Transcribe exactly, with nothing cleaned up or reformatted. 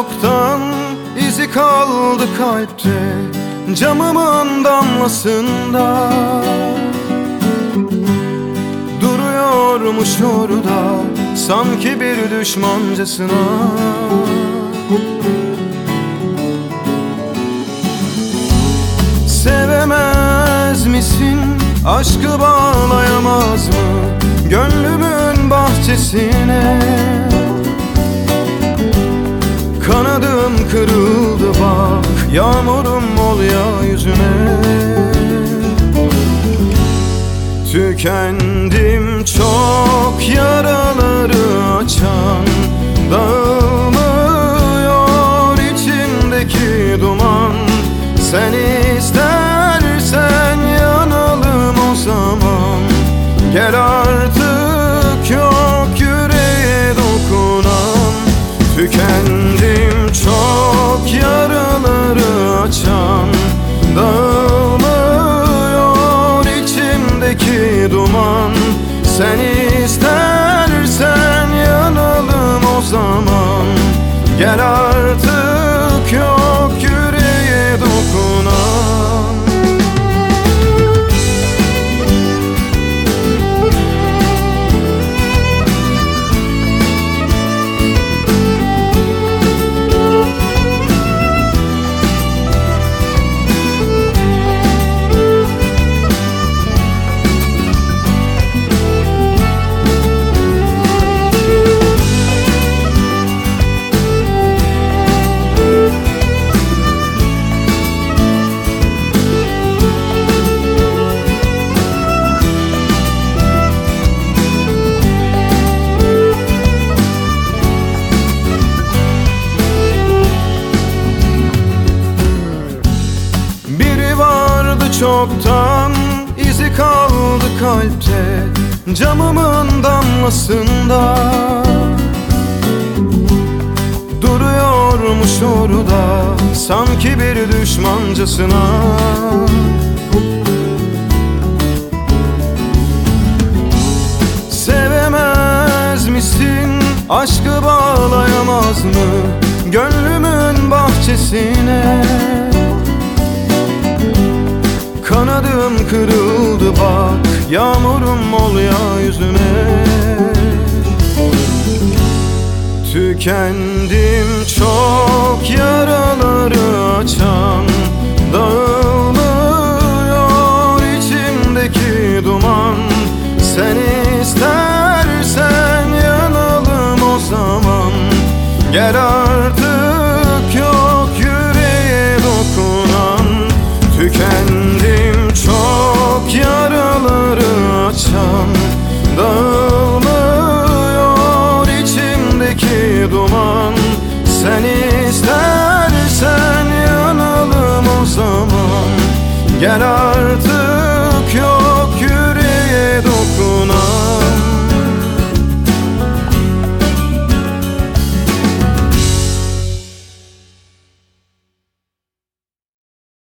çoktan, izi kaldı kalpte, camımın damlasında. Duruyormuş orada, sanki bir düşmancasına. Sevemez misin, aşkı bağlayamaz mı gönlümün bahçesine? Kanadım kırıldı bak, yağmurum ol ya yüzüme. Tükendim çok, yaraları açan, dağılmıyor içimdeki duman. Sen istersen yanalım o zaman, gel artık yok yüreğe dokunan. Tükendim çok, yaraları açan, dağılmıyor içimdeki duman. Sen istersen yanalım o zaman, gel artık yok yüreğe dokunan. Çoktan, izi kaldı kalpte, camımın damlasında. Duruyormuş orada, sanki bir düşmancasına. Sevemez misin, aşkı bağlayamaz mı gönlümün bahçesine? Kanadım kırıldı bak, yağmurum ol ya yüzüme. Tükendim çok, yaraları açan, dağılmıyor içimdeki duman. Sen istersen yanalım o zaman, gel artık yok yüreğe dokunan. Tükendim çok, yaraları açan, dağılmıyor içimdeki duman. Sen istersen yanalım o zaman, gel